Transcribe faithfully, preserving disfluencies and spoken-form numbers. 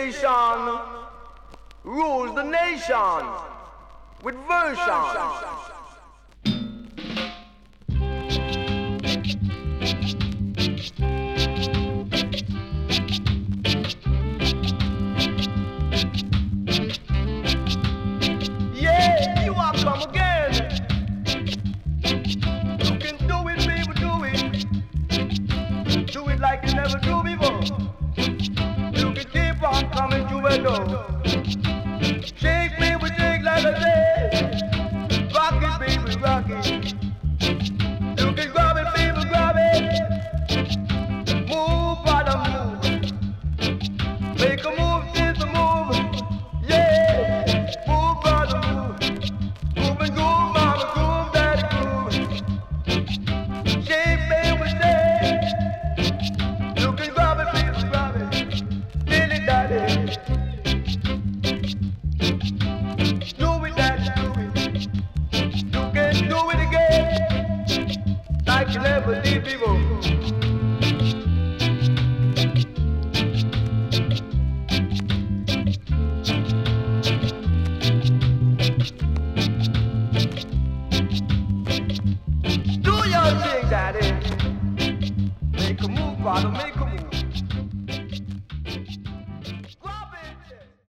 station rules the nation with version. Yeah, you are come again. You can do it, baby, do it. Do it like you never do before. You can keep on coming to a door.